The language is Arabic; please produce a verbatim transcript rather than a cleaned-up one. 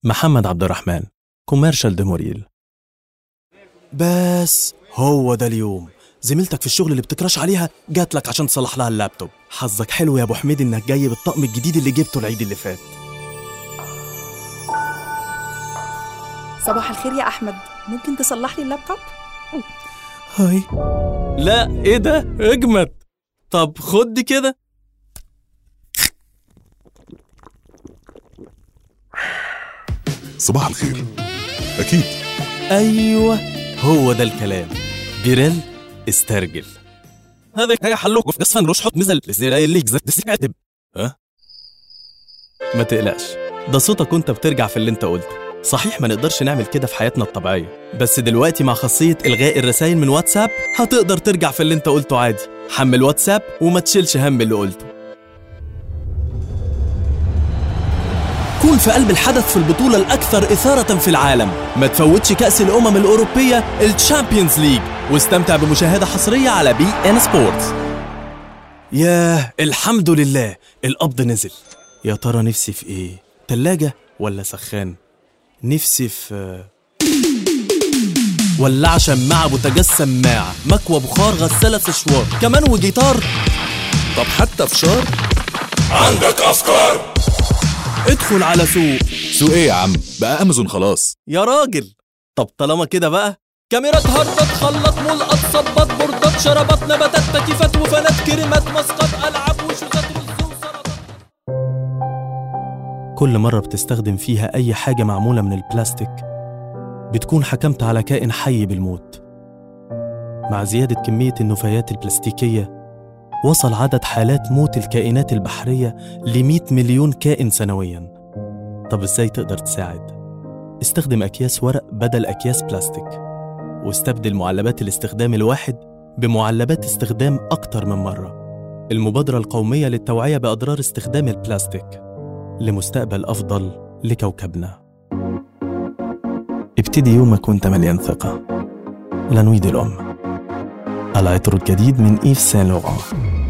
محمد عبد الرحمن، كوميرشال دي موريل. بس هو ده اليوم، زميلتك في الشغل اللي بتكراش عليها جات لك عشان تصلح لها اللابتوب. حظك حلو يا ابو حميد انك جاي بالطقم الجديد اللي جبته العيد اللي فات. صباح الخير يا احمد، ممكن تصلح لي اللابتوب؟ هاي. لا ايه ده اجمد. طب خد دي كده. صباح الخير. اكيد ايوه هو ده الكلام. جريل استرجل. هذا هي حلوك في قصفن روش حط نزل لزي الليك زت تستعتب. ها ما تقلقش، ده صوتك وانت بترجع في اللي انت قلته. صحيح ما نقدرش نعمل كده في حياتنا الطبيعية، بس دلوقتي مع خاصية إلغاء الرسائل من واتساب هتقدر ترجع في اللي انت قلته عادي. حمل واتساب وما تشيلش هم اللي قلته. كون في قلب الحدث في البطولة الأكثر إثارة في العالم. ما تفوتش كأس الأمم الأوروبية الشامبيونز ليج، واستمتع بمشاهدة حصرية على بي إن سبورتس. ياه الحمد لله القبض نزل. يا ترى نفسي في ايه؟ تلاجة ولا سخان؟ نفسي في ولاعة شماعة بوتاجاز سماعة مكوى بخار غسالة سشوار كمان وجيتار. طب حتى فشار؟ عندك أفكار؟ ادخل على سوق. سوق ايه يا عم؟ بقى أمازون خلاص يا راجل. طب طالما كده بقى، كاميرات هاردات خلط ملقط صبات بوردات شرابات نباتات تكييفات وفانات كريمات مسقط ألعاب وشوزات رز وسلطات. كل مرة بتستخدم فيها أي حاجة معمولة من البلاستيك بتكون حكمت على كائن حي بالموت. مع زيادة كمية النفايات البلاستيكية وصل عدد حالات موت الكائنات البحرية لمئة مليون كائن سنوياً. طب إزاي تقدر تساعد؟ استخدم أكياس ورق بدل أكياس بلاستيك، واستبدل معلبات الاستخدام الواحد بمعلبات استخدام أكتر من مرة. المبادرة القومية للتوعية بأضرار استخدام البلاستيك لمستقبل أفضل لكوكبنا. ابتدي يومك وانت مليان ثقة. لانوي دي الأم، العطر الجديد من إيف سان لوران.